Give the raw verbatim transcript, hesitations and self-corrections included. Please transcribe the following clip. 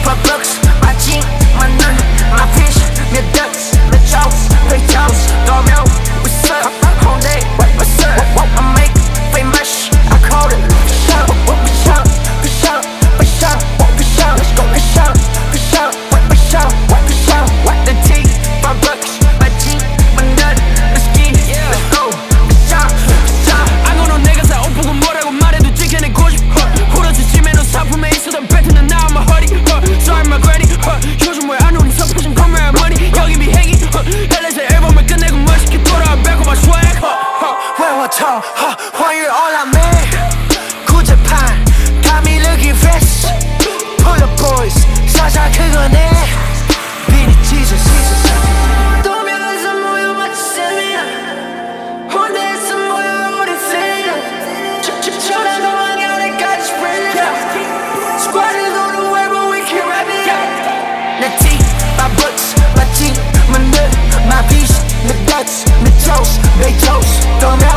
Paar Blocks, mein Jean, mein Nun, mein Fisch, mir Ducks, mit Jaws, mit Jaws, Dormio, what's up, Hyundai, what's up, I make famous, I call it, Pasham, Pasham, Pasham, Pasham, Pasham, let's go, Pasham, Pasham, Pasham, Pasham, what the T, Paar Blocks, my Jean, my Nun, let's get, let's go, Pasham, Pasham. 안 오는 내가 사 옷 보고 뭐라고 말해도 지켜내고 싶어. 후려치지면 너 사품에 있어도 뱉는 나 my 허리. Sorry my granny. 요즘 왜 안 오니 서포션 come money. 여기 비행기. 엘에이에서 앨범을 끝내고 멋있게 돌아와 배고 봐 swag. 외워쳐 화요일 올라매 구제판 감히 looking fresh. Pull up boys 사자 그거네. 비니 Jesus. 도명에서 모여 마치 세미나. 혼내에서 모여 우리 세미나. 칩칩쳐라 도망가래까지 spread it. Squaddy 도는 wherever we can rap it. 내 티, my books, my jean, my nut, my beast, my guts, my toast, my toast. 도명